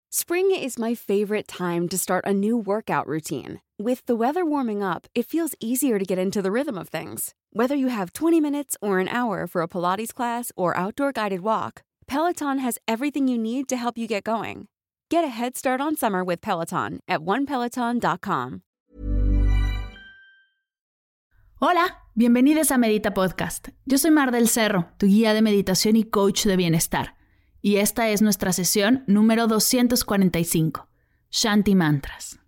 Spring is my favorite time to start a new workout routine. With the weather warming up, it feels easier to get into the rhythm of things. Whether you have 20 minutes or an hour for a Pilates class or outdoor guided walk, Peloton has everything you need to help you get going. Get a head start on summer with Peloton at onepeloton.com. Hola, bienvenidos a Medita Podcast. Yo soy Mar del Cerro, tu guía de meditación y coach de bienestar. Y esta es nuestra sesión número 245, Shanti Mantras.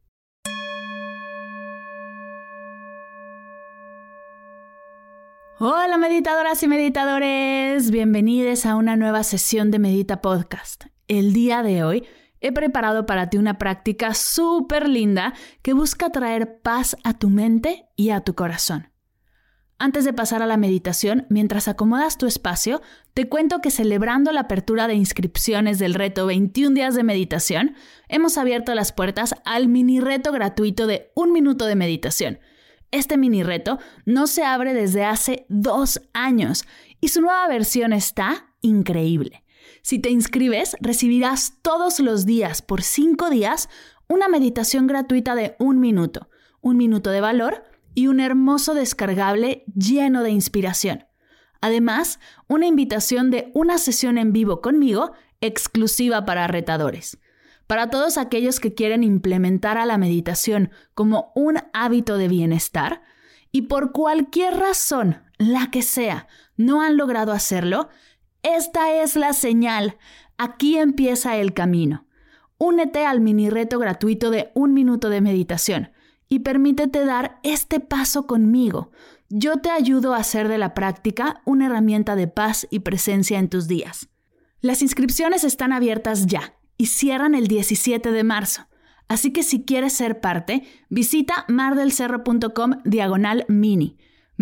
Hola meditadoras y meditadores, bienvenidos a una nueva sesión de Medita Podcast. El día de hoy he preparado para ti una práctica súper linda que busca traer paz a tu mente y a tu corazón. Antes de pasar a la meditación, mientras acomodas tu espacio, te cuento que celebrando la apertura de inscripciones del reto 21 días de meditación, hemos abierto las puertas al mini reto gratuito de 1 minuto de meditación. Este mini reto no se abre desde hace 2 años y su nueva versión está increíble. Si te inscribes, recibirás todos los días, por 5 días, una meditación gratuita de 1 minuto. 1 minuto de valor y un hermoso descargable lleno de inspiración. Además, una invitación de una sesión en vivo conmigo exclusiva para retadores. Para todos aquellos que quieren implementar a la meditación como un hábito de bienestar y por cualquier razón, la que sea, no han logrado hacerlo, esta es la señal. Aquí empieza el camino. Únete al mini reto gratuito de 1 minuto de meditación y permítete dar este paso conmigo. Yo te ayudo a hacer de la práctica una herramienta de paz y presencia en tus días. Las inscripciones están abiertas ya y cierran el 17 de marzo. Así que si quieres ser parte, visita mardelcerro.com/mini.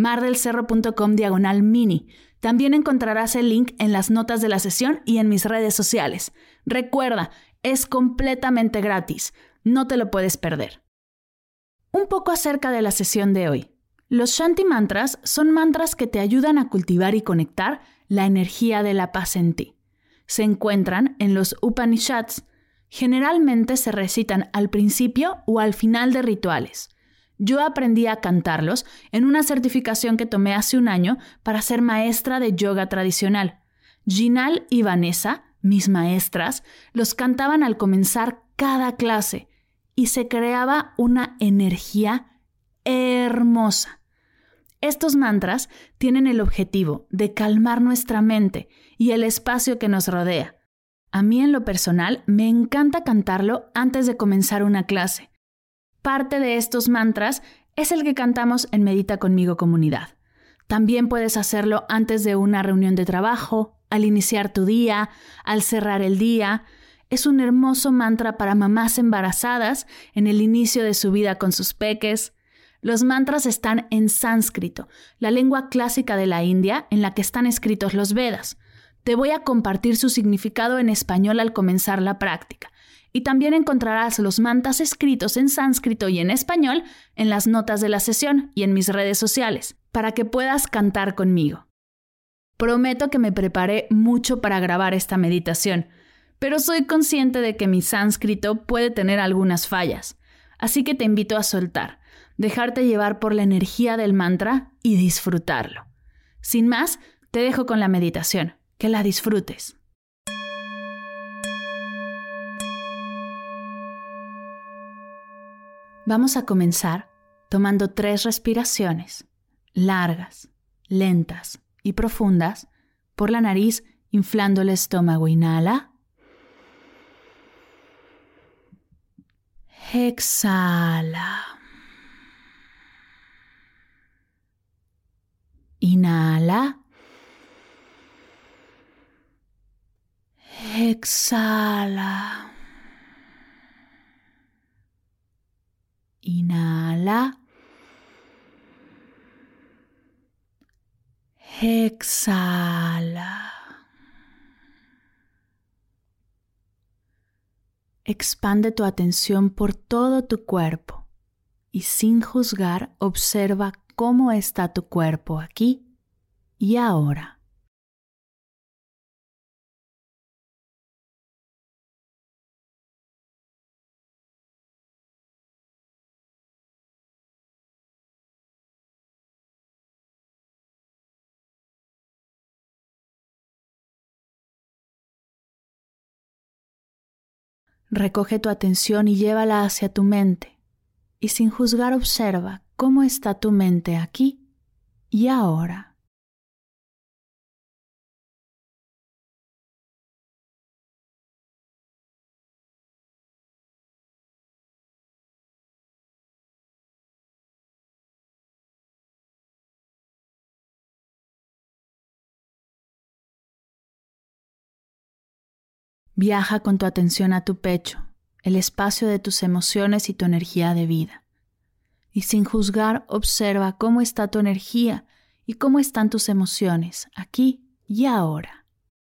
mardelcerro.com/mini. También encontrarás el link en las notas de la sesión y en mis redes sociales. Recuerda, es completamente gratis. No te lo puedes perder. Un poco acerca de la sesión de hoy. Los Shanti Mantras son mantras que te ayudan a cultivar y conectar la energía de la paz en ti. Se encuentran en los Upanishads. Generalmente se recitan al principio o al final de rituales. Yo aprendí a cantarlos en una certificación que tomé hace 1 año para ser maestra de yoga tradicional. Ginal y Vanessa, mis maestras, los cantaban al comenzar cada clase y se creaba una energía hermosa. Estos mantras tienen el objetivo de calmar nuestra mente y el espacio que nos rodea. A mí en lo personal me encanta cantarlo antes de comenzar una clase. Parte de estos mantras es el que cantamos en Medita Conmigo Comunidad. También puedes hacerlo antes de una reunión de trabajo, al iniciar tu día, al cerrar el día. Es un hermoso mantra para mamás embarazadas en el inicio de su vida con sus peques. Los mantras están en sánscrito, la lengua clásica de la India en la que están escritos los Vedas. Te voy a compartir su significado en español al comenzar la práctica. Y también encontrarás los mantras escritos en sánscrito y en español en las notas de la sesión y en mis redes sociales, para que puedas cantar conmigo. Prometo que me preparé mucho para grabar esta meditación, pero soy consciente de que mi sánscrito puede tener algunas fallas, así que te invito a soltar, dejarte llevar por la energía del mantra y disfrutarlo. Sin más, te dejo con la meditación. Que la disfrutes. Vamos a comenzar tomando 3 respiraciones, largas, lentas y profundas, por la nariz, inflando el estómago. Inhala. Exhala. Inhala. Exhala. Inhala. Exhala. Expande tu atención por todo tu cuerpo y sin juzgar observa cómo está tu cuerpo aquí y ahora. Recoge tu atención y llévala hacia tu mente. Y sin juzgar observa cómo está tu mente aquí y ahora. Viaja con tu atención a tu pecho, el espacio de tus emociones y tu energía de vida. Y sin juzgar, observa cómo está tu energía y cómo están tus emociones aquí y ahora.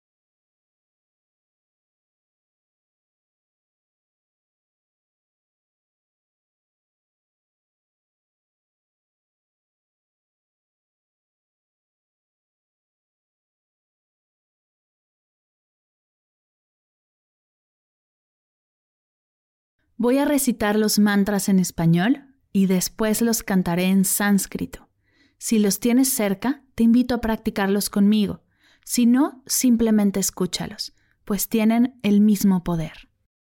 Voy a recitar los mantras en español y después los cantaré en sánscrito. Si los tienes cerca, te invito a practicarlos conmigo. Si no, simplemente escúchalos, pues tienen el mismo poder.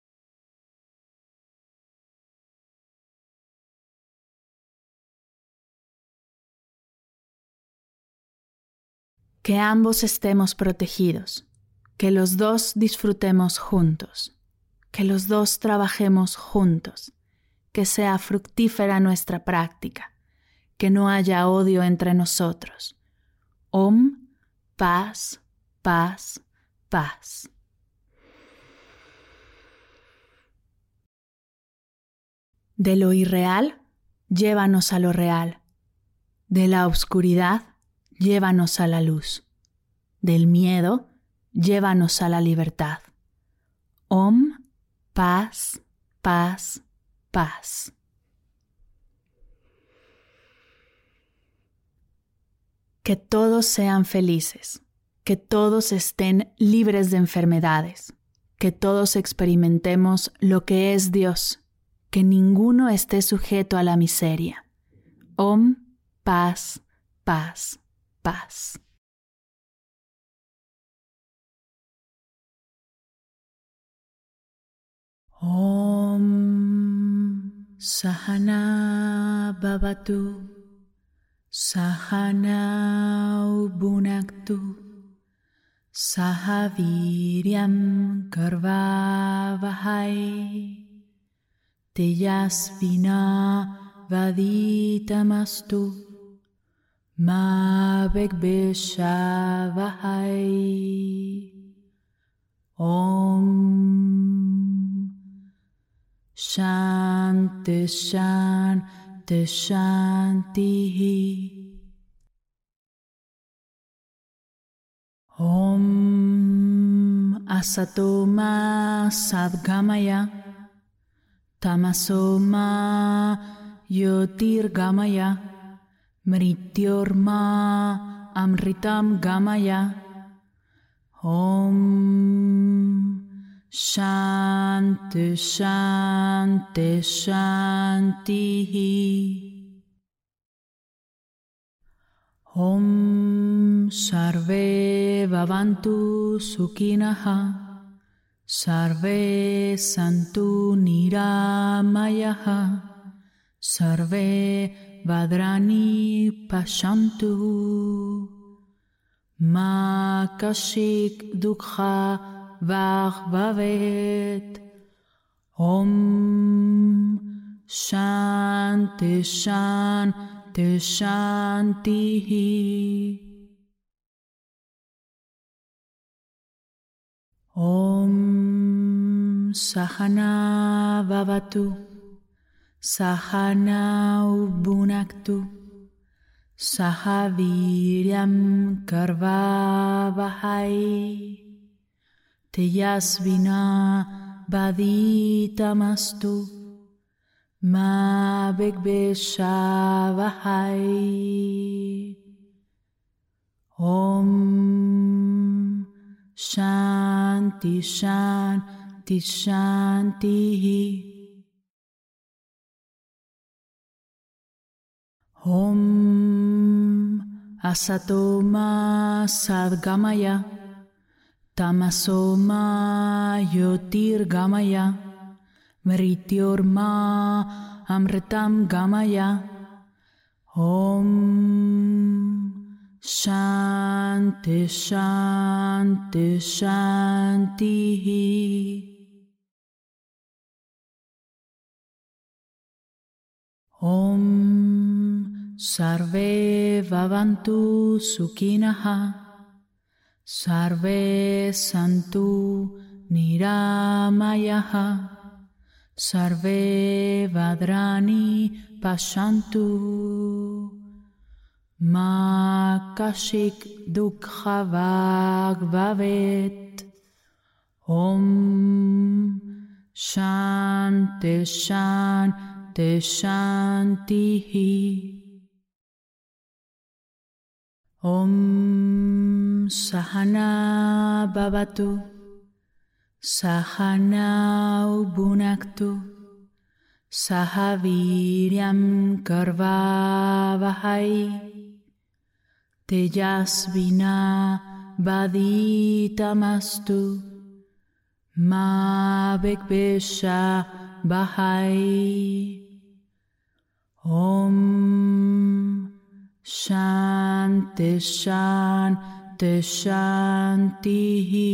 Que ambos estemos protegidos, que los dos disfrutemos juntos. Que los dos trabajemos juntos, que sea fructífera nuestra práctica, que no haya odio entre nosotros. Om, paz, paz, paz. De lo irreal, llévanos a lo real. De la oscuridad, llévanos a la luz. Del miedo, llévanos a la libertad. Om, paz, paz, paz. Que todos sean felices, que todos estén libres de enfermedades, que todos experimentemos lo que es Dios, que ninguno esté sujeto a la miseria. Om, paz, paz, paz. Om Sahana Bhavatu Sahana Bhunaktu Sahaviryam Karvavahai Tejasvina Vaditamastu Ma Vigbeshavahai. Om Shanti Shanti Shanti. Om Asatoma Sadgamaya Tamasoma Yotirgamaya Mrityorma Amritam Gamaya. Om Shanti Shanti Shanti. Om Sarve Bhavantu Sukhinaha Sarve Santu Niramayaha Sarve Bhadrani Pashantu Ma Kashik Dukha Bhavet. Om Shanti Shanti Shanti. Om Sahana Bhavatu Sahana Bhunaktu Sahaviryam Karvavahai Tejasvina Vaditamastu Ma Vigbeshavahai. Om Shanti Shanti Shanti. Om Asatoma Sadgamaya Tamasoma Yotirgamaya Mrityorma Amritam Gamaya. Om Shanti Shanti Shanti. Om Sarve Bhavantu Sukhinaha. Sarve Santu Niramayaha. Sarve Bhadrani Pashantu. Ma Kashik Dukha Bhavet. Om Shanti Shanti Shanti. Om Sahana Bhavatu. Sahana Bhunaktu. Sahaviryam Karvavahai. Tejasvina Vaditamastu. Ma Vikvesha Bahai. Om Shanti Shanti Shanti.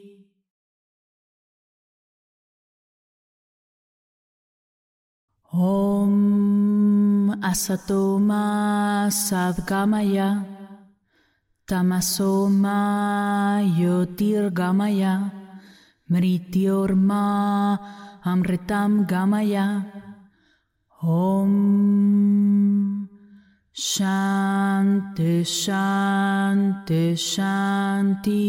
Om Asatoma Sadgamaya. Tamasoma Yotirgamaya. Mrityorma Amritam Gamaya. Om Shanti Shanti Shanti.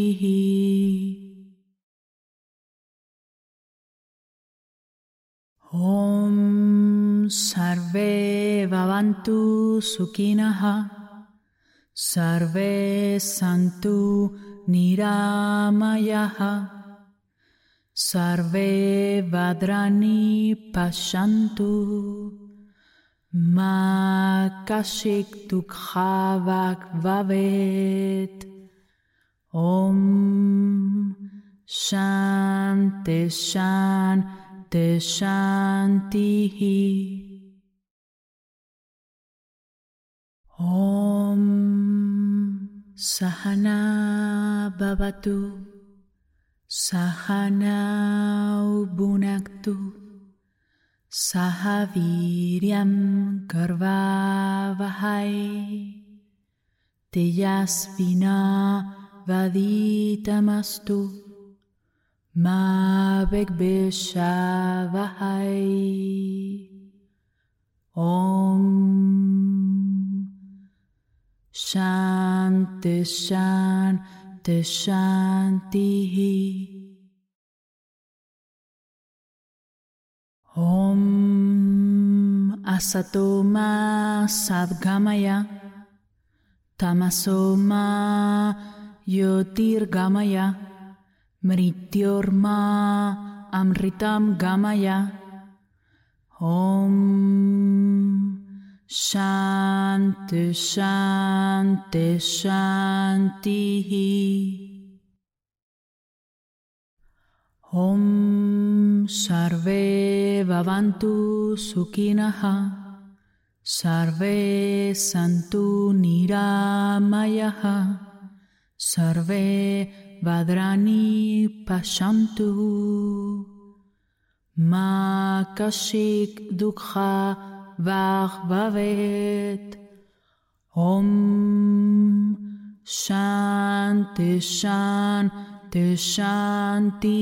Om Sarve Bhavantu Sukhinaha. Sarve Santu Niramayaha. Sarve Bhadrani Pashantu. Ma Kashik Dukha Bhavet. Om Shanti Shanti Shanti. Om Sahana Bhavatu. Sahana Bhunaktu. Sahaviryam Karvavahai. Tejasvina Vaditamastu. Ma Vikvesha Bahai. Om Shanti Shanti Shanti. Om Asatoma Sadgamaya. Tamasoma Yotirgamaya. Mrityorma Amritam Gamaya. Om Shanti Shanti Shanti. Om Sarve Bhavantu Sukhinaha. Sarve Santu Niramayaha. Sarve Bhadrani Pashantu. Ma Kashik Dukha Bhavet. Om Shanti Shanti Shanti.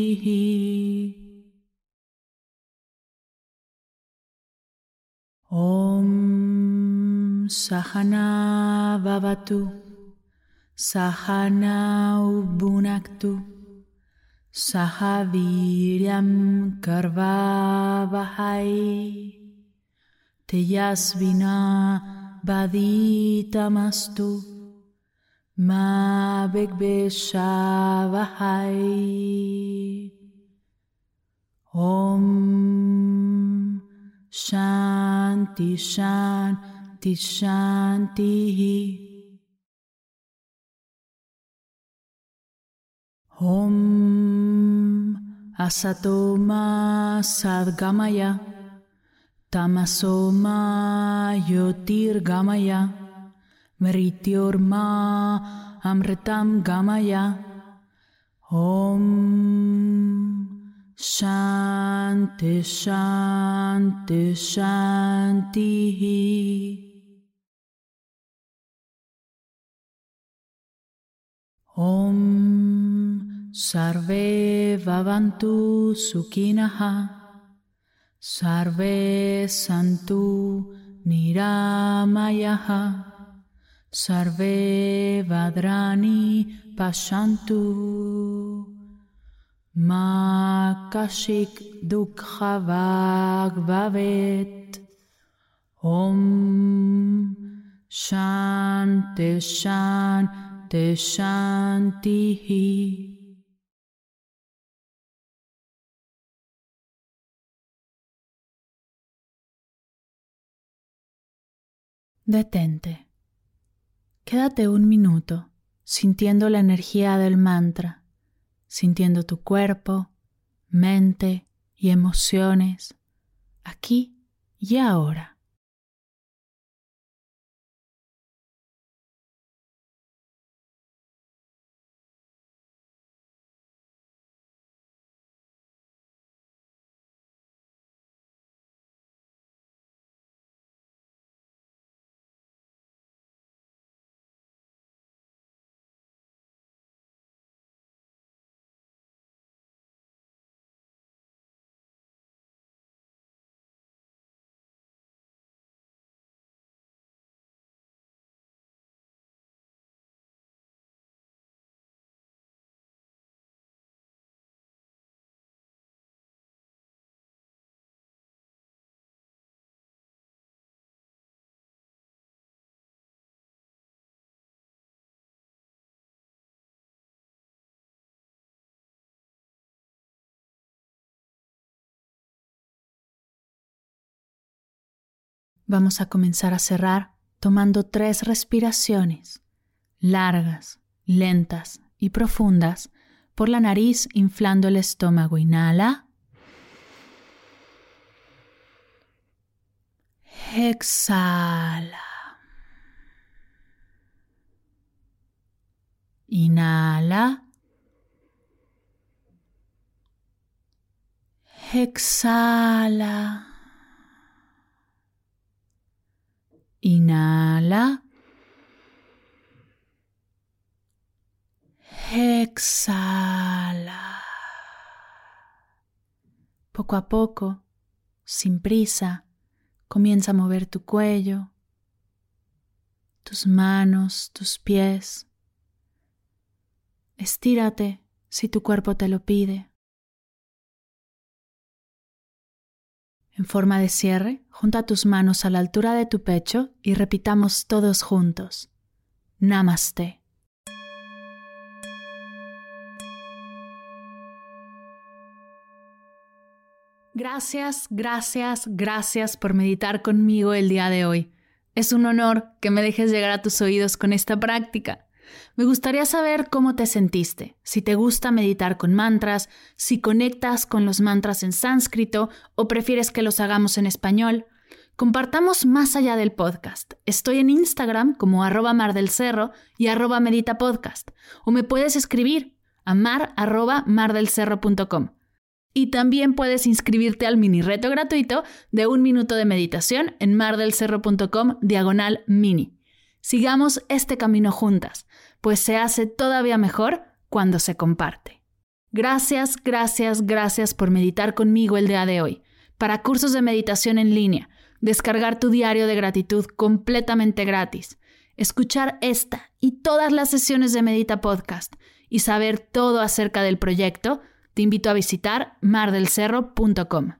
Om Sahana Bhavatu. Sahana Bhunaktu. Sahaviryam Karvavahai. Tejasvina Vaditamastu. Ma Vikvesha Bahai. Om Shanti Shanti Shanti. Om Asato ma sadgamaya, tamaso ma yotirgamaya, mrityorma amritam gamaya. Om Shanti Shanti Shanti. Om Sarve Bhavantu Sukhinaha, Sarve Santu Niramayaha, Sarve Bhadrani Pashantu, Ma Kashik Dukha Vag Bhavet. Om Shanti Shanti Shanti. Detente. Quédate un minuto sintiendo la energía del mantra, sintiendo tu cuerpo, mente y emociones, aquí y ahora. Vamos a comenzar a cerrar tomando 3 respiraciones, largas, lentas y profundas, por la nariz inflando el estómago. Inhala. Exhala. Inhala. Exhala. Inhala. Exhala. Poco a poco, sin prisa, comienza a mover tu cuello, tus manos, tus pies. Estírate si tu cuerpo te lo pide. En forma de cierre, junta tus manos a la altura de tu pecho y repitamos todos juntos. Namaste. Gracias, gracias, gracias por meditar conmigo el día de hoy. Es un honor que me dejes llegar a tus oídos con esta práctica. Me gustaría saber cómo te sentiste, si te gusta meditar con mantras, si conectas con los mantras en sánscrito o prefieres que los hagamos en español. Compartamos más allá del podcast. Estoy en Instagram como @mardelcerro y @meditapodcast, o me puedes escribir a mar@mardelcerro.com. Y también puedes inscribirte al mini reto gratuito de 1 minuto de meditación en mardelcerro.com/mini. Sigamos este camino juntas, pues se hace todavía mejor cuando se comparte. Gracias, gracias, gracias por meditar conmigo el día de hoy. Para cursos de meditación en línea, descargar tu diario de gratitud completamente gratis, escuchar esta y todas las sesiones de Medita Podcast y saber todo acerca del proyecto, te invito a visitar mardelcerro.com.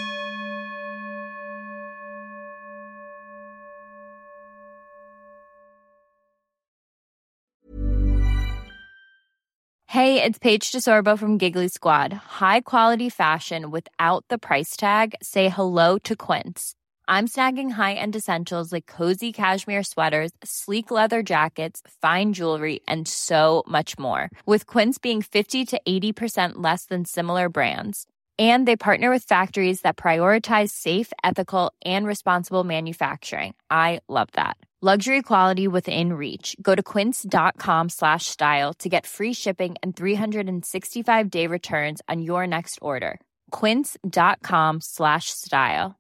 Hey, it's Paige DeSorbo from Giggly Squad. High quality fashion without the price tag. Say hello to Quince. I'm snagging high-end essentials like cozy cashmere sweaters, sleek leather jackets, fine jewelry, and so much more. With Quince being 50 to 80% less than similar brands. And they partner with factories that prioritize safe, ethical, and responsible manufacturing. I love that. Luxury quality within reach. Go to quince.com/style to get free shipping and 365-day returns on your next order. Quince.com/style.